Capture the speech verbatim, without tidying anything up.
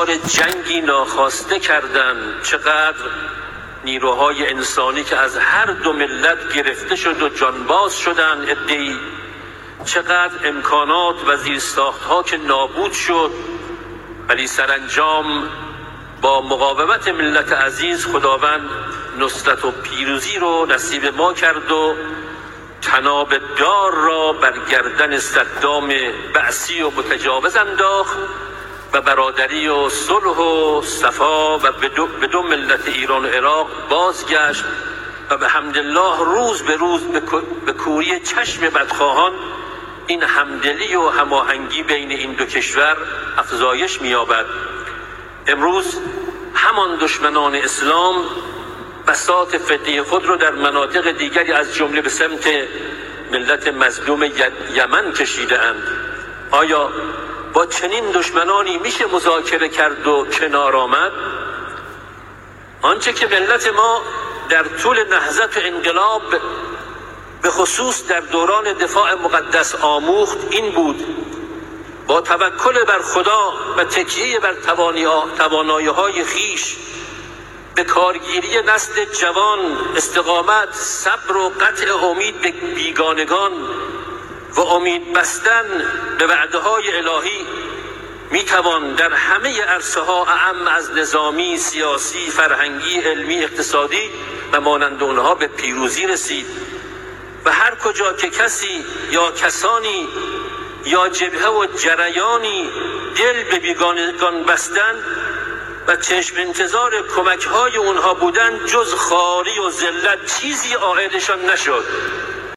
دچار جنگی ناخواسته کردند، چقدر نیروهای انسانی که از هر دو ملت گرفته شد و جانباز شدند عده‌ای، چقدر امکانات و زیرساخت‌ها که نابود شد، ولی سرانجام با مقاومت ملت عزیز خداوند نصرت و پیروزی رو نصیب ما کرد و طناب دار را بر گردن صدام بعثی و متجاوز انداخت و برادری و صلح و صفا و به دو, به دو ملت ایران و عراق بازگشت و به حمدالله روز به روز به کوری چشم بدخواهان این همدلی و هماهنگی بین این دو کشور افزایش می‌یابد. امروز همان دشمنان اسلام بساط فتنه خود را در مناطق دیگری از جمله به سمت ملت مظلوم یمن کشیده اند. آیا با چنین دشمنانی میشه مذاکره کرد و کنار آمد؟ آنچه که ملت ما در طول نهضت و انقلاب به خصوص در دوران دفاع مقدس آموخت این بود: با توکل بر خدا و تکیه بر توانایی‌های خیش، به کارگیری نسل جوان، استقامت، صبر و قطع امید به بیگانگان و امید بستن به وعده‌های الهی میتوان در همه عرصه‌ها اعم از نظامی، سیاسی، فرهنگی، علمی، اقتصادی و مانند آنها به پیروزی رسید. و هر کجا که کسی یا کسانی یا جبهه و جریانی دل به بیگانگان بستن و چشم انتظار کمک‌های اونها بودن، جز خواری و ذلت چیزی عایدشان نشد.